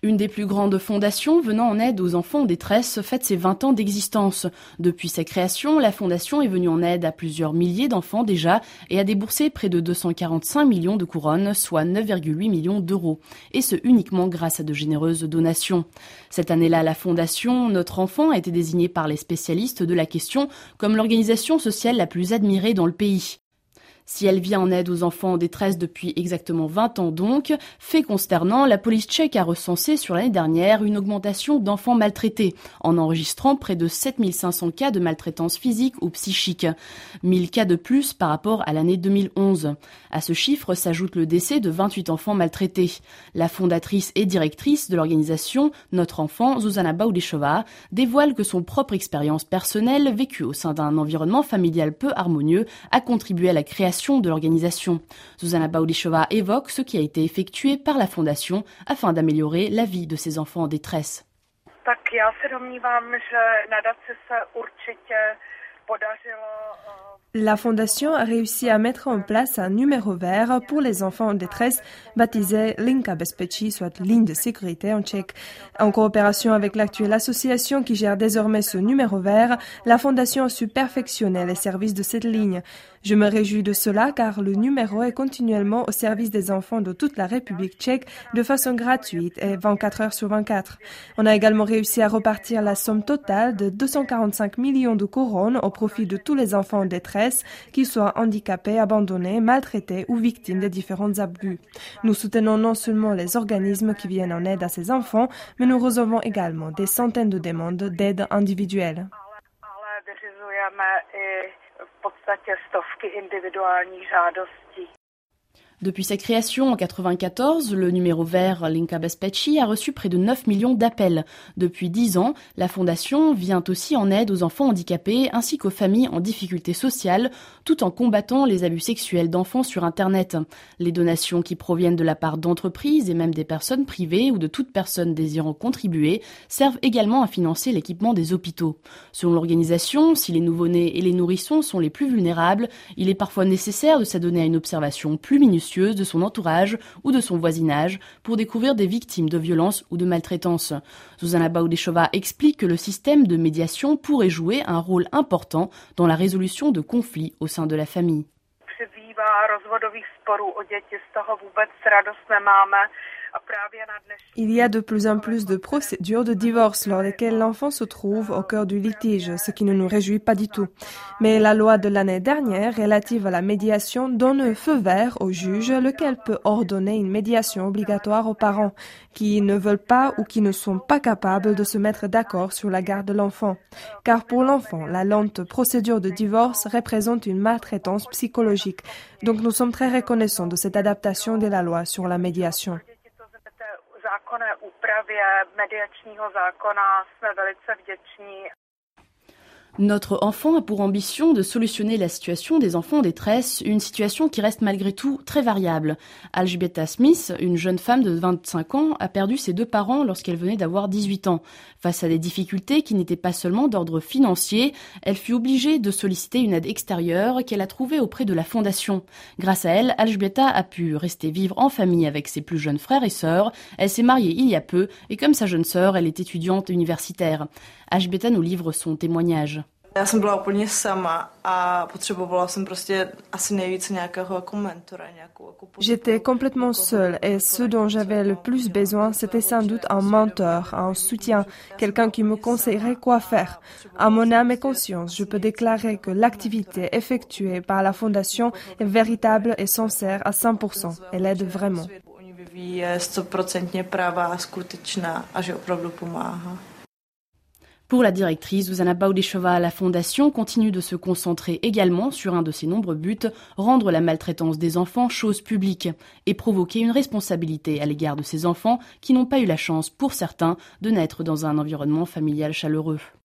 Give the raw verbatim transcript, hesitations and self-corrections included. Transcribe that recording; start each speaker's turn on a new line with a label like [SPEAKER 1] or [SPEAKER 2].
[SPEAKER 1] Une des plus grandes fondations venant en aide aux enfants en détresse fête ses vingt ans d'existence. Depuis sa création, la fondation est venue en aide à plusieurs milliers d'enfants déjà et a déboursé près de deux cent quarante-cinq millions de couronnes, soit neuf virgule huit millions d'euros. Et ce uniquement grâce à de généreuses donations. Cette année-là, la fondation Notre Enfant a été désignée par les spécialistes de la question comme l'organisation sociale la plus admirée dans le pays. Si elle vient en aide aux enfants en détresse depuis exactement vingt ans donc, fait consternant, la police tchèque a recensé sur l'année dernière une augmentation d'enfants maltraités, en enregistrant près de sept mille cinq cents cas de maltraitance physique ou psychique, mille cas de plus par rapport à l'année deux mille onze. À ce chiffre s'ajoute le décès de vingt-huit enfants maltraités. La fondatrice et directrice de l'organisation Notre Enfant, Zuzana Baudešová, dévoile que son propre expérience personnelle, vécue au sein d'un environnement familial peu harmonieux, a contribué à la création de l'organisation. Zuzana Baudešová évoque ce qui a été effectué par la fondation afin d'améliorer la vie de ces enfants en détresse.
[SPEAKER 2] Tak já se domnívám, že nadace se určitě podařilo.
[SPEAKER 3] La fondation a réussi à mettre en place un numéro vert pour les enfants en détresse, baptisé Linka Bezpečí, soit ligne de sécurité en tchèque. En coopération avec l'actuelle association qui gère désormais ce numéro vert, la fondation a su perfectionner les services de cette ligne. Je me réjouis de cela car le numéro est continuellement au service des enfants de toute la République tchèque de façon gratuite et vingt-quatre heures sur vingt-quatre. On a également réussi à repartir la somme totale de deux cent quarante-cinq millions de couronnes au profit de tous les enfants en détresse, qu'ils soient handicapés, abandonnés, maltraités ou victimes des différents abus. Nous soutenons non seulement les organismes qui viennent en aide à ces enfants, mais nous recevons également des centaines de demandes d'aide individuelle.
[SPEAKER 2] V podstatě stovky individuálních žádostí.
[SPEAKER 1] Depuis sa création en quatre-vingt-quatorze, le numéro vert Linka Bezpečí a reçu près de neuf millions d'appels. Depuis dix ans, la fondation vient aussi en aide aux enfants handicapés ainsi qu'aux familles en difficulté sociale, tout en combattant les abus sexuels d'enfants sur Internet. Les donations qui proviennent de la part d'entreprises et même des personnes privées ou de toute personne désirant contribuer servent également à financer l'équipement des hôpitaux. Selon l'organisation, si les nouveau-nés et les nourrissons sont les plus vulnérables, il est parfois nécessaire de s'adonner à une observation plus minutieuse de son entourage ou de son voisinage pour découvrir des victimes de violences ou de maltraitance. Zuzana Baudešová explique que le système de médiation pourrait jouer un rôle important dans la résolution de conflits au sein de la famille.
[SPEAKER 3] Il y a de plus en plus de procédures de divorce lors desquelles l'enfant se trouve au cœur du litige, ce qui ne nous réjouit pas du tout. Mais la loi de l'année dernière relative à la médiation donne un feu vert au juge, lequel peut ordonner une médiation obligatoire aux parents qui ne veulent pas ou qui ne sont pas capables de se mettre d'accord sur la garde de l'enfant. Car pour l'enfant, la lente procédure de divorce représente une maltraitance psychologique. Donc nous sommes très reconnaissants de cette adaptation de la loi sur la médiation.
[SPEAKER 2] Zákonné úpravě mediačního zákona jsme velice vděční.
[SPEAKER 1] Notre enfant a pour ambition de solutionner la situation des enfants en détresse, une situation qui reste malgré tout très variable. Alžběta Smith, une jeune femme de vingt-cinq ans, a perdu ses deux parents lorsqu'elle venait d'avoir dix-huit ans. Face à des difficultés qui n'étaient pas seulement d'ordre financier, elle fut obligée de solliciter une aide extérieure qu'elle a trouvée auprès de la fondation. Grâce à elle, Alžběta a pu rester vivre en famille avec ses plus jeunes frères et sœurs. Elle s'est mariée il y a peu et comme sa jeune sœur, elle est étudiante universitaire. Alžběta nous livre son témoignage.
[SPEAKER 4] Já jsem byla úplně sama a potřebovala jsem prostě asi nejvíce nějakého jako mentora, nějakou jako
[SPEAKER 3] J'étais complètement seule et ce dont j'avais le plus besoin, c'était sans doute un mentor, un soutien, quelqu'un qui me conseillerait quoi faire. À mon âme et conscience, je peux déclarer que l'activité effectuée par la Fondation est véritable et sincère à cent pour cent. Elle aide vraiment.
[SPEAKER 4] Je stoprocentně pravá, skutečná a že opravdu pomáhá.
[SPEAKER 1] Pour la directrice Zuzana Baudešová, la Fondation continue de se concentrer également sur un de ses nombreux buts, rendre la maltraitance des enfants chose publique et provoquer une responsabilité à l'égard de ces enfants qui n'ont pas eu la chance, pour certains, de naître dans un environnement familial chaleureux.